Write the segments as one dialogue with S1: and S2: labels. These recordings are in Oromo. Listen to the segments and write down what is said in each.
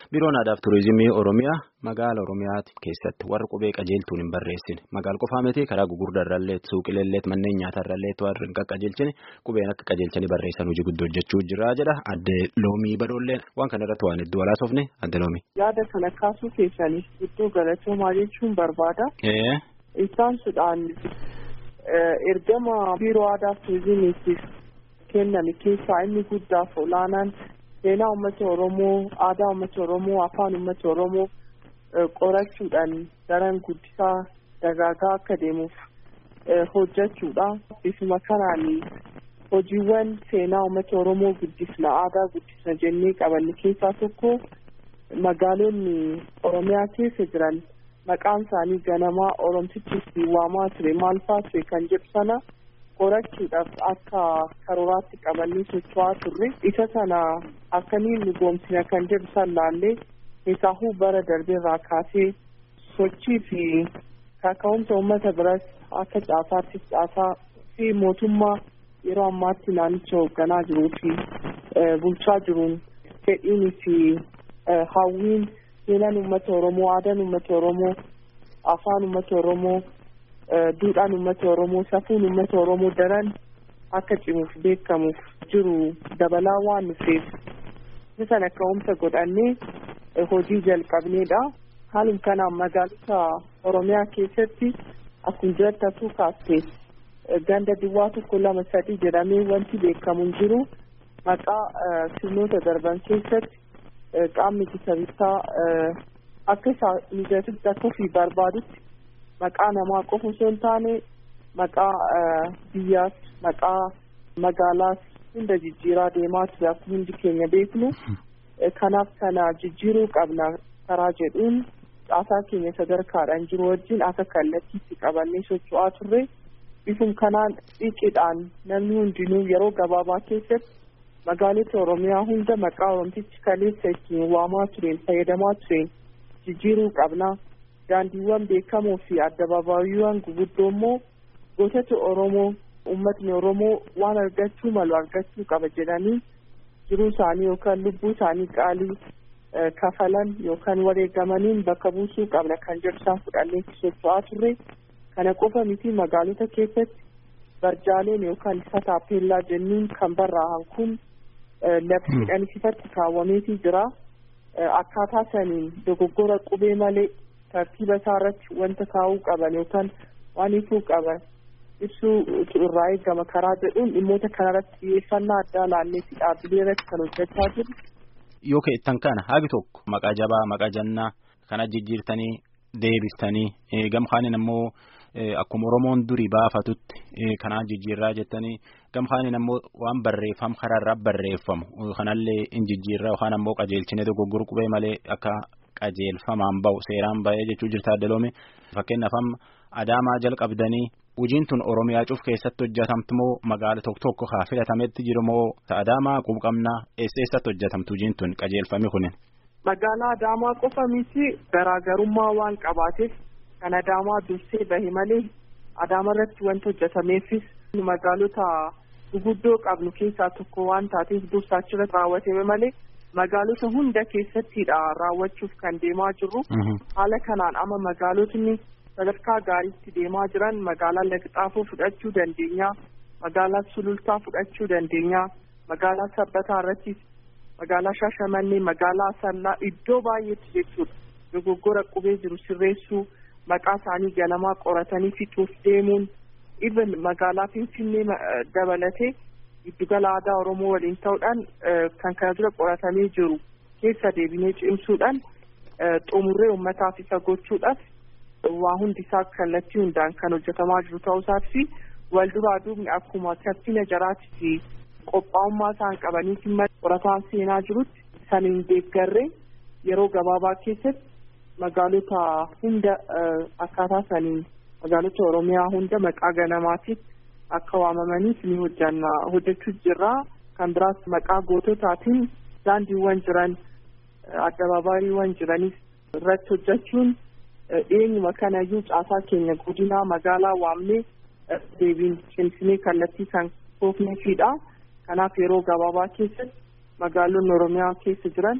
S1: Biiroon Aadaa fi Turizimii Oromiyaa magaala Oromiyaa keessatti warra qubee qajeeltuun hin barreessine magaala qofaa miti karaa gugurdaa irrallee suuqileellee manneen nyaataa irrallee warra hin qajeelchine qubeen akka qajeelchanii barreessan hojii guddoo hojjechuu jira jedha adde Loomii Badoolleen waan kana irratti waan hedduu walaasofne adde Loomii.
S2: Yaada kana kaasuu keessanii guddoo galatoomaa jechuun barbaada. Isaan sudhaan ergama Biiroo Aadaa fi Turizimiitiif kenname keessaa inni guddaaf olaanaan. Seenaa uummata Oromoo, aadaa uummata Oromoo, afaan uummata Oromoo qorachuudhaan daran guddisaa dagaagaa akka deemuuf hojjechuudha. Bifuma kanaan hojiiwwan seenaa uummata Oromoo guddisna, aadaa guddisna jennee qabanne keessaa tokko magaalonni Oromiyaa keessa jiran maqaan isaanii ganamaa Oromtichi waamaa ture maal fa'aa ture kan jedhu sana qorachuudhaaf akka karooraatti qabannee socho'aa turre isa sana akkamiin dhugoomsina kan jedhu san laallee isaahuu bara darbeerraa kaasee sochii fi kaka'umsa uummata biras akka caasaattis caasaa fi mootummaa yeroo ammaatti naannicha hoogganaa jiruu fi bulchaa jiruun fedhiinii fi hawwiin seenaan uummata Oromoo, aadaan uummata Oromoo, afaan uummata Oromoo. Duudhaan uummata Oromoo, safuun uummata Oromoo daran akka cimuuf beekamuuf jiru dabalaa waan dhufeef sana ka'umsa godhannee hojii jalqabneedha. Haaluma kanaan magaalota Oromiyaa keessatti akkuma jirtu kaastee ganda duwwaa 1-2-3 jedhamee wanti beekamu hin jiru. Maqaa sirnoota darban keessatti qaamni ittisa bittaa akka isaa mijatutti akka ofii barbaadutti maqaa namaa qofa osoo hin taane maqaa biyyaas maqaa magaalaas hunda jijjiiraa deemaa ture akkuma hundi keenya beeknu. Kanaaf kana jijjiiruu qabna karaa jedhuun caasaa keenya sadarkaadhaan jiru wajjin akka kallattiitti qabannee socho'aa turre. Bifuma kanaan xiqqeedhaan namni hundinuu yeroo gabaabaa keessatti magaalota Oromiyaa hunda maqaa Oromtichi kaleessa ittiin waamaa tureen fayyadamaa tureen jijjiiruu qabna. Daandiiwwan beekamoo fi addabaabaayyiiwwan guguddoo immoo gootota Oromoo uummatni Oromoo waan argachuu malu argachuu qaba jedhanii jiruu isaanii yookaan lubbuu isaanii qaalii kafalan yookaan wareegamaniin bakka buusuu qabna kan jedhu isaan fudhannee socho'aa turre. Kana qofa miti magaalota keessatti barjaaleen yookaan isa taappellaa jennuun kan barraa'an kun labsiidhaan ifatti kaawwameetii jira. Akkaataa saniin dogoggora qubee malee tartiiba isaa irratti wanta kaa'uu qaban yookaan waan ifuu qaban ibsuu irraa eegama karaa jedhuun dhimmoota kanarratti xiyyeeffannaa addaa laanneetti dhaabbilee irratti kan hojjechaa jiru.
S1: Yoo keettan kana haagi tokko maqaa jabaa maqaa jannaa kana jijjiirtanii deebiftanii gamkaaniin ammoo akkuma Oromoon durii baafatutti kanaan jijjiirraa jettanii gamkaaniin ammoo waan barreeffam karaarraa barreeffamu kanallee hin jijjiirraa yookaan ammoo qajeelchine dogoggoruu qubee malee akka qajeelfamaan bahu seeraan bahee jechuu jirta adde Loomii. Fakkeenyaaf amma Adaamaa jalqabdanii hojiin tun Oromiyaa cuuf keessatti hojjetamtu moo magaala tokko tokko haa filatametti jiru moo Adaamaa quuqamnaa eessatti hojjetamtu hojiin tun qajeelfame kunin?
S2: Magaalaa Adaamaa qofa miti garaagarummaa waan qabaateef kan Adaamaa dursee bahe malee Adaamaa irratti wanti hojjetameefis magaalota guguddoo qabnu keessaa tokko waan taateef dursaa achirratti raawwatame malee magaalota hunda keessattidha raawwachuuf kan deemaa jirru. Haala kanaan amma magaalotni sadarkaa gaariitti deemaa jiran magaalaa Lagxaafoo fudhachuu dandeenya, magaalaa Sulultaa fudhachuu dandeenya, magaalaa Sabbataa irrattis magaalaa Shaashamannee, magaalaa Asallaa iddoo baay'eetti jechuudha. Dogoggora qubee jiru sirreessuu, maqaa isaanii ganamaa qoratanii fixuuf deemuun, even magaalaa Finfinnee dabalatee giddugala aadaa Oromoo waliin ta'uudhaan kan kana dura qoratamee jiru keessa deebinee cimsuudhaan xumurree uummataaf isa gochuudhaaf waa hundi isaa kallattii hundaan kan hojjetamaa jiru ta'uusaa fi wal duraa duubni akkuma tartiina jaraatii fi qophaa'ummaa isaan qabaniitiin qorataan seenaa jirutti saniin deeggarree yeroo gabaabaa keessatti magaalota hunda akkaataa saniin magaalota Oromiyaa hunda maqaa ganamaatiif akka waamamaniif ni hojjechuu jirra. Kan biraas maqaa goototaatiin daandiiwwan jiran addabaabaayyiiwwan jiranis irratti hojjechuun eenyuma kanayyuu caasaa keenya godinaa magaalaa waamnee deebiin cimsinee kallattii kan koofneefidha. Kanaaf yeroo gabaabaa keessatti magaalonni Oromiyaa keessa jiran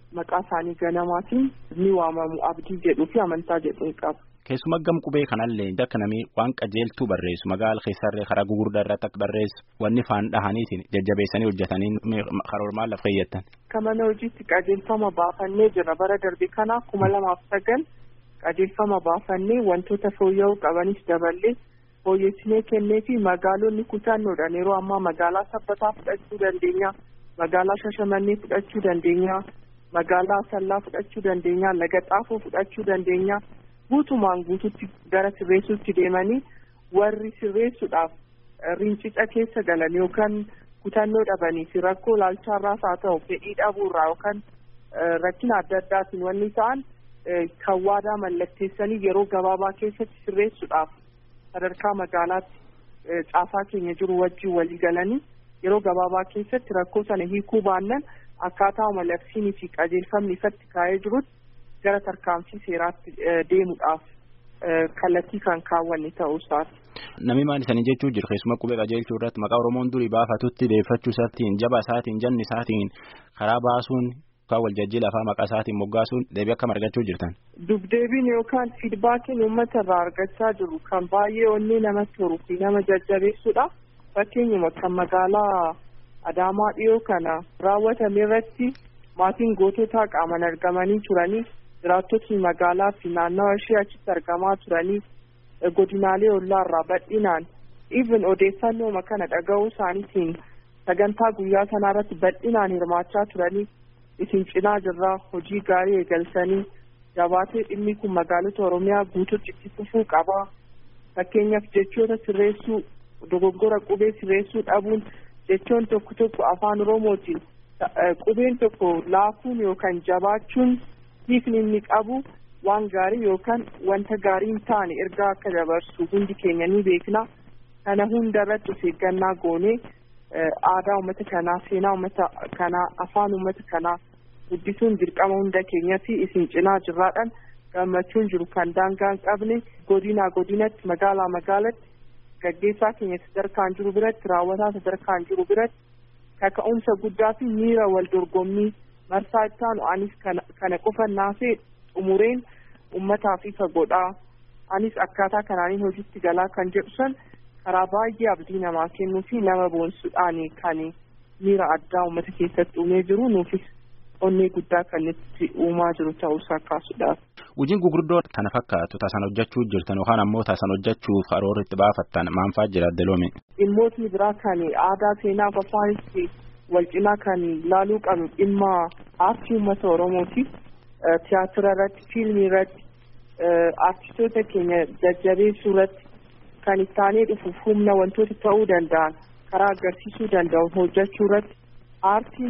S2: maqaa isaanii ganamaatiin ni waamamu abdii jedhuu fi amantaa jedhuun qaba.
S1: Keessuma gam qubee kanallee akka namni waan qajeeltuu barreessu magaala keessarree karaa gugurdaa irratti akka barreessu wanni faan dhahaniitiin jajjabeessanii hojjetanii karoora maal lafa fayyaddan.
S2: Akka mana hojiitti qajeelfama baafannee jira bara darbe kana 2009 qajeelfama baafannee wantoota fooyya'uu qabanis daballee fooyyessinee kennee fi magaalonni kutannoodhaan yeroo ammaa magaalaa Sabbataa fudhachuu dandeenya, magaalaa Shashamannee fudhachuu dandeenya, magaalaa Asallaa fudhachuu dandeenya, Laga Xaafoo fudhachuu dandeenya. Guutumaan guututti gara sirreessuutti deemanii warri sirreessuudhaaf rincica keessa galan yookaan kutannoo dhabanii fi rakkoo laalchaarraas haa ta'u fedhii dhabuurraa yookaan rakkina adda addaatiin wanni ta'an kan waadaa mallatteessanii yeroo gabaabaa keessatti sirreessuudhaaf sadarkaa magaalaatti caafaa keenya jiru wajjin walii galanii yeroo gabaabaa keessatti rakkoo sana hiikuu baannan akkaataa labsiinii fi qajeelfamni ifatti kaa'ee jirutti gara tarkaanfii seeraatti deemuudhaaf kallattii kan kaawwanne ta'uu isaati.
S1: Namni maal isaanii jechuu jiru keessumaa qubee qajeelchuu irratti maqaa Oromoon durii baafatutti deeffachuu isaatiin jaba isaatiin janni isaatiin karaa baasuun kan wal jajjii lafaa maqaa isaatiin moggaasuun deebii akkam argachuu jirtan.
S2: Dubdeebiin yookaan fiidbaakiin uummata irraa argachaa jiru kan baay'ee onnee namatti horuu fi nama jajjabeessuudha. Fakkeenyuma kan magaalaa Adaamaa dhiyoo kana raawwatame irratti maatiin goototaa qaaman argamanii turanii jiraattotni magaalaa fi naannawa ishee achitti argamaa turanii godinaalee ollaarraa bal'inaan even odeeffannoo kana dhaga'uu isaaniitiin sagantaa guyyaa sanaa irratti bal'inaan hirmaachaa turanii isin cinaa jirraa hojii gaarii eegalsanii jabaatee dhimmi kun magaalota Oromiyaa guutuutti itti fufuu qaba. Fakkeenyaaf jechoota sirreessuu dogoggora qubee sirreessuu dhabuun jechoon tokko tokko afaan Oromootiin qubeen tokko laafuun yookaan jabaachuun hiikni inni qabu waan gaarii yookaan wanta gaarii hin taane ergaa akka dabarsu hundi keenya ni beekna. Kana hunda irratti of eeggannaa goonee aadaa uummata kanaa, seenaa uummata kanaa, afaan uummata kanaa guddisuun dirqama hunda keenyaa fi isin cinaa jirraadhaan gammachuun jiru kan daangaa hin qabne godinaa godinatti magaalaa magaalatti gaggeessaa keenya sadarkaan jiru biratti raawwataa sadarkaan jiru biratti kaka'umsa guddaa fi miira wal dorgommii marsaa ittaanu anis kana qofa naasee xumureen ummataaf ifa godhaa anis akkaataa kanaaniin hojiitti galaa kan jedhu san karaa baay'ee abdii namaa kennuu fi nama boonsuudhaan kan miira addaa uummata keessatti uumee jiru nuufis onnee guddaa kan itti uumaa jiru ta'uusaa kaasuudhaaf.
S1: Hojiin gurguddoo kana fakkaatu taasisan hojjechuu jirtan yookaan ammoo taasisan hojjechuuf karoora itti baafattan maanfaa jira Addeloome.
S2: Dhimmootni biraa kan aadaa seenaa fi afaanitti wal cinaa kan laaluu qabnu dhimma aartii uummata Oromooti. Tiyaatira irratti, fiilmii irratti, aartistoota keenya jajjabeessuu irratti kan ittaanee dhufuuf humna wantoota ta'uu danda'an karaa agarsiisuu danda'u hojjechuu irratti aartiin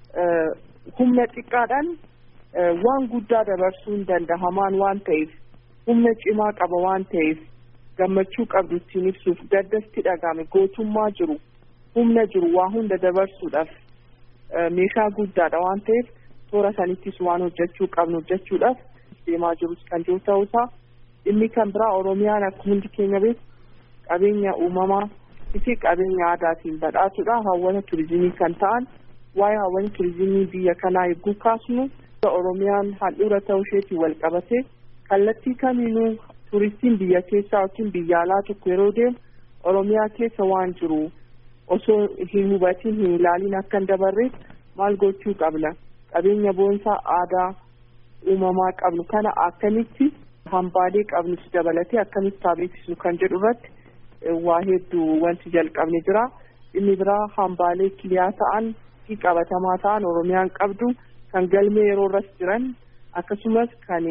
S2: humna xiqqaadhaan waan guddaa dabarsuun danda'amaan waan ta'eef humna cimaa qaba waan ta'eef gammachuu qabdu ittiin ibsuuf gaddatti dhagame gootummaa jiru humna jiru waa hunda dabarsuudhaaf meeshaa guddaadha waan ta'eef toora sanittis waan hojjechuu qabnu hojjechuudhaaf deemaa jirus kan jiru ta'uusaa dhimmi kan biraa Oromiyaan akka hundi keenya beeku qabeenya uumamaa fi qabeenya aadaatiin badhaatuudha. Hawwata turizimii kan ta'an waa'ee hawwata turizimii biyya kanaa eeguu kaasnu Oromiyaan handhuura ta'uu isheetiin wal qabatee kallattii kamiinuu turistiin biyya keessaa yookiin biyya alaa tokko yeroo deemu Oromiyaa keessa waan jiru osoo hin hubatiin hin ilaalin akka hin dabarreef maal gochuu qabna qabeenya boonsaa aadaa uumamaa qabnu kana akkamitti hambaalee qabnus dabalatee akkamitti beeksisnu kan jedhu irratti waa hedduu wanti jalqabne jira. Inni biraa hambaalee kiliyaa ta'an fi qabatamaa ta'an Oromiyaan qabdu kan galmee yeroo irras jiran akkasumas kan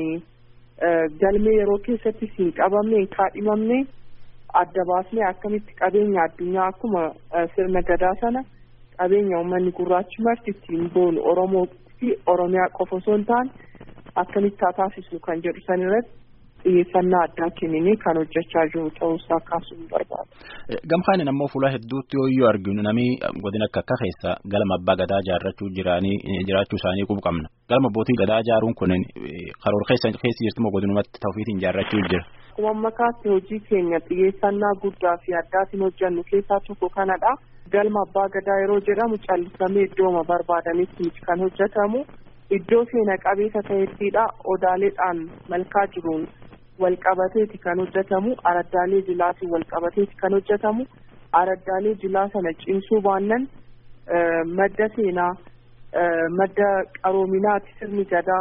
S2: galmee yeroo keessatti hin qabamne hin kaadhimamne adda baasnee akkamitti qabeenya addunyaa akkuma sirna gadaa sana qabeenya uummanni gurraachi marti ittiin boonu Oromoo fi Oromiyaa qofa osoo hin taane akkamitti taasisnu kan jedhu san irratti xiyyeeffannaa addaa kennine kan hojjechaa jiru ta'uusaa kaasuun barbaada.
S1: Gamkaan ammoo fuula hedduutti yoo arginu namni godina akka keessa galma abbaa gadaa ijaarrachuu jiraachuu isaanii qabna. Galma abbootii gadaa ijaaruun kun karoora keessa jirtu godinumatti ta'uufiitiin ijaarrachuu jira.
S2: Akkuma makaatti hojii keenya xiyyeeffannaa guddaa fi addaatiin hojjennu keessaa tokko kanadha. Galma abbaa gadaa yeroo jedhamu callisamee iddooma barbaadametti kan hojjetamu iddoo seena qabeessa ta'ettidha. Odaaleedhaan malkaa jiruun wal qabateeti kan hojjetamu. Araddaalee jilaatiin wal qabateeti kan hojjetamu. Araddaalee jilaa sana cimsuu baannan madda seenaa, madda qaroominaati, sirni gadaa,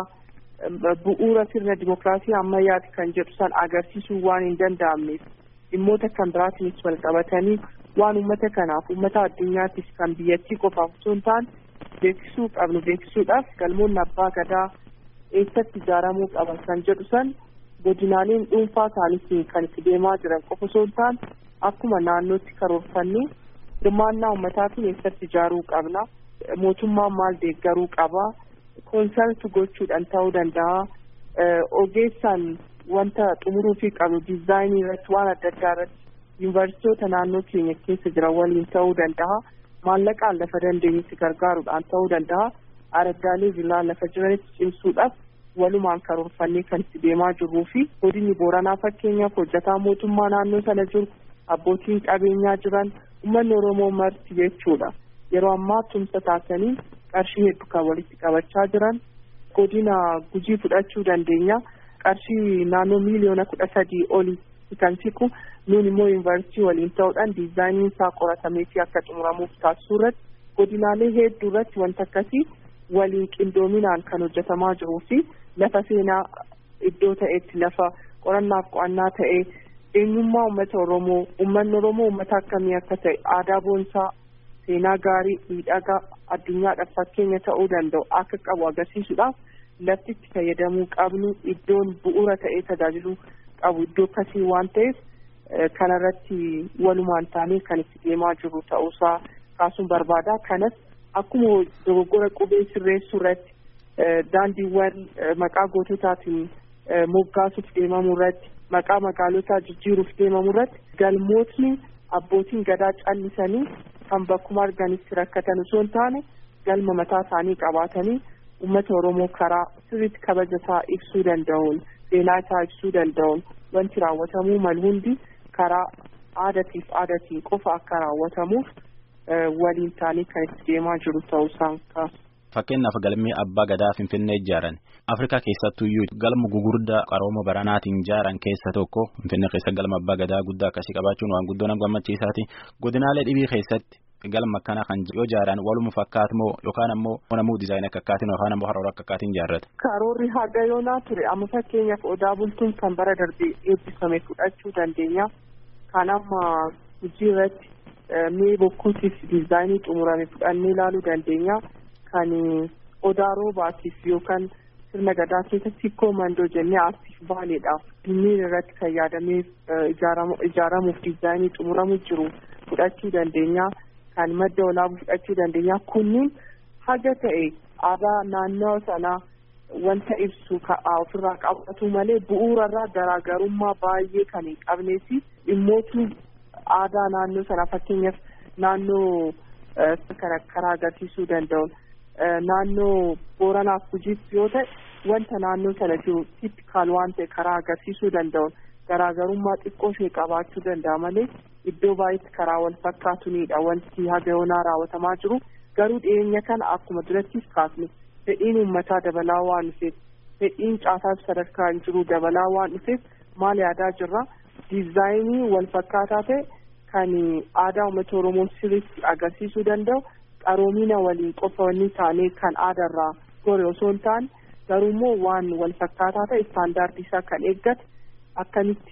S2: bu'uura sirna dimokiraasii ammayyaati kan jedhu san agarsiisuu waan hin danda'amneef dhimmoota kan biraatiinis wal qabatanii waan uummata kanaaf uummata addunyaattis kan biyyattii qofaaf osoo hin taane beeksisuu qabnu. Beeksisuudhaaf galmoonni abbaa gadaa eessatti ijaaramuu qaban kan jedhu san godinaaleen dhuunfaa isaaniitiin kan itti deemaa jiran qofa osoo hin taane akkuma naannootti karoorfannee hirmaannaa uummataatiin eessatti ijaaruu qabna, mootummaan maal deeggaruu qaba, koonsartii gochuudhaan ta'uu danda'a, ogeessaan wanta xumuruu fi qabu diizaayinii irratti waan adda addaa irratti yuunivarsiitota naannoo keenya keessa jiran waliin ta'uu danda'a, maallaqaan lafa dandeenyetti gargaaruudhaan ta'uu danda'a. Araddaalee jilaa lafa jiranitti cimsuudhaaf walumaan karoorfannee kan itti deemaa jirruu fi godinni Booranaa fakkeenyaaf hojjetaa mootummaa naannoo sana jiru, abbootiin qabeenyaa jiran, uummanni Oromoo marti jechuudha. Yeroo ammaa tumsa taasisanii qarshii hedduu kan walitti qabachaa jiran. Godina Gujii fudhachuu dandeenya. Qarshii naannoo miliyoona 13 olii kan siqu nuun immoo yuunivarsiitii waliin ta'uudhaan diizaayiniin isaa qoratamee fi akka xumuramuuf taasisuu irratti godinaalee hedduu irratti wanta akkasii waliin qindoominaan kan hojjetamaa jiruu fi lafa seenaa iddoo ta'etti lafa qorannaaf qo'annaa ta'e eenyummaa uummata Oromoo, uummanni Oromoo uummata akkamii akka ta'e, aadaa boonsaa, seenaa gaarii, miidhagaa addunyaadhaaf fakkeenya ta'uu danda'u akka qabu agarsiisuudhaaf lafti itti fayyadamuu qabnu iddoon bu'uura ta'ee tajaajiluu qabu iddoo akkasii waan ta'eef kanarratti walumaan taanee kan itti deemaa jiru ta'uusaa kaasuun barbaada. Kanas akkuma dogoggora qubee sirreessuu irratti daandiiwwan maqaa goototaatiin moggaasuuf deemamuu irratti, maqaa magaalotaa jijjiiruuf deemamuu irratti galmootni abbootiin gadaa callisanii kan bakkuma arganitti rakkatan osoo hin taane galma mataa isaanii qabaatanii uummata Oromoo karaa sirriitti kabaja isaa ibsuu danda'uun, seenaa isaa ibsuu danda'uun wanti raawwatamuu malu hundi karaa aadaatiin qofa akka raawwatamuuf waliin taanii kan itti deemaa jiru ta'uusaan kaasu.
S1: Fakkeenyaaf galmi abbaa gadaa Finfinnee ijaaran Afrikaa keessattuyyuu galma gugurdaa qarooma baranaatiin ijaaran keessa tokko Finfinnee keessa galma abbaa gadaa guddaa akkasii qabaachuun waan guddoo nama gammachiisaati. Godinaalee dhibii keessatti galma akkanaa kan yoo ijaaran waluma fakkaatu moo yookaan ammoo namuu diizaayinii akka akkaatiin yookaan ammoo haroora akka akkaatiin ijaarrata.
S2: Karoorri haga yoonaa ture amma fakkeenyaaf odaa bultuun kan bara darbee eebbifame fudhachuu dandeenya. Kan amma hojii irratti mee bokkuutiif diizaayinii xumurame fudhannee ilaaluu dandeenya. Kan odaa roobaatiif yookaan sirna gadaa keessatti hikkoo mandoo jennee aartiif baaleedhaaf dhimmiin irratti kan yaadamee ijaaramuuf diizaayinii xumuramuu jiru fudhachuu dandeenya. Kan madda olaabuu fudhachuu dandeenya. Kunniin haga ta'e aadaa naannoo sanaa wanta ibsu ofirraa qabatu malee bu'uurarraa garaagarummaa baay'ee kan hin qabnee fi dhimmootni aadaa naannoo sanaa fakkeenyaaf naannoo karaa agarsiisuu danda'u. Naannoo Booranaaf Gujiitti yoo ta'e wanta naannoo sana jiru tipikaal waan ta'e karaa agarsiisuu danda'u garaagarummaa xiqqoo ishee qabaachuu danda'a malee iddoo baay'eetti karaa wal fakkaatuunidha wanti haga yoonaa raawwatamaa jiru. Garuu dhiyeenya kana akkuma durattis kaasne fedhiin uummataa dabalaa waan dhufeef, fedhiin caasaaf sadarkaa hin jiru dabalaa waan dhufeef maal yaadaa jirra diizaayinii wal fakkaataa ta'e kan aadaa uummata Oromoo sirriitti agarsiisuu danda'u. Qaroomina waliin qofa wanni taanee kan aadarraa gore osoo hin taane garuu immoo waan wal fakkaataa ta'e istaandaardii isaa kan eeggate akkamitti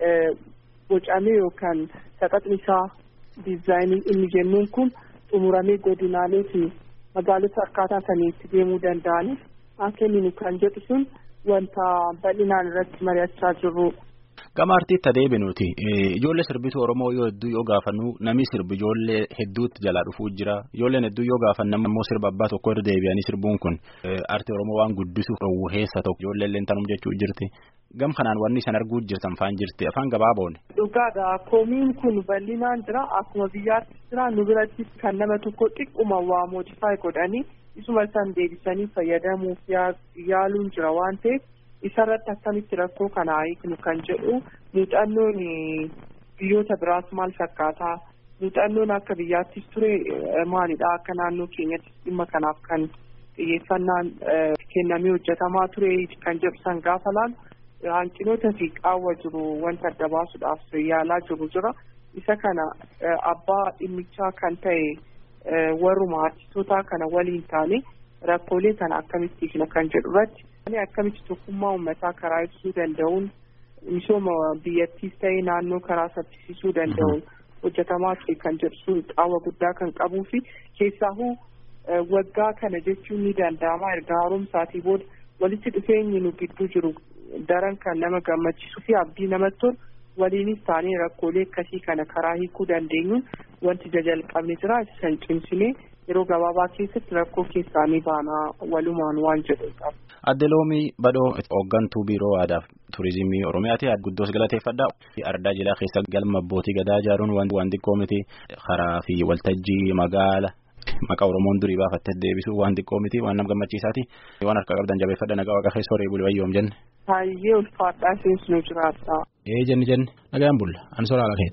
S2: bocamee yookaan saxaxni isaa diizaayinii inni jennuun kun xumuramee godinaalee fi magaalota akkaataa saniitti deemuu danda'aniif akka inni kan jedhu sun wanta bal'inaan irratti mari'achaa jirru.
S1: Gama artiitti adeeminuuti ijoollee sirbituu Oromoo yoo hedduu yoo gaafannu namni sirbi ijoollee hedduutti jalaa dhufuu jira. Ijoolleen hedduu yoo gaafannu ammoo sirba abbaa tokko irra deebi'anii sirbuun kun artii Oromoo waan guddisuuf dhowwu heessa tokko ijoollee illee tanum jechuu jirti. Gam kanaan wanni isan arguu jirtan faan jirti afaan gabaaboon.
S2: Dhugaadha koomiin kun bal'inaan jira akkuma biyyaatti jira nu biratti kan nama tokko xiqquma waa moodifaayi godhanii isuma isaan deebisanii fayyadamuuf yaaluun jira waan ta'eef. Isarratti akkamitti rakkoo kana hiiknu kan jedhu muuxannoon biyyoota biraas maal fakkaataa muuxannoon akka biyyaattis ture maalidha akka naannoo keenyatti dhimma kanaaf kan xiyyeeffannaan kennamee hojjetamaa ture kan jedhan gaafa laalu hanqinoota fi qaawwa jiru wanta adda baasuudhaaf yaalaa jiru jira. Isa kana abbaa dhimmichaa kan ta'e warruma artistoota kana waliin taane rakkoolee kana akkamitti hiikna kan jedhu irratti akkamitti tokkummaa uummataa karaa ibsuu danda'uun misooma biyyattiis ta'ee naannoo karaa saffisiisuu danda'uun hojjetamaa kan jedhu qaawwa guddaa kan qabuu fi keessaahuu waggaa kana jechuun ni danda'ama erga haaromsaatii booda walitti dhufeenyi nu gidduu jiru daran kan nama gammachiisuu fi abdii namatti tolu waliinis taanee rakkoolee akkasii kana karaa hiikuu dandeenyuun wanti jalqabne jira san cimsinee yeroo gabaabaa keessatti rakkoo keessaa ni baana walumaan waan jedhu.
S1: Adde Loomii Badhoo hooggantuu biiroo aadaa fi turizimii Oromiyaati. Guddoos galateeffadha. Ardaa Jilaa keessa galma abbootii gadaa ijaaruun waan xiqqoo miti. Karaa fi waltajjii magaala maqaa Oromoon durii baafattee deebisuu waan xiqqoo miti waan nama gammachiisaati. Waan harka qabdan jabeeffadha nagaa waaqa keessa horee buli wayyoom jenne.
S2: Baay'ee ulfaadhaa seensu jiraata.
S1: Jenni nagaan bulla an soraa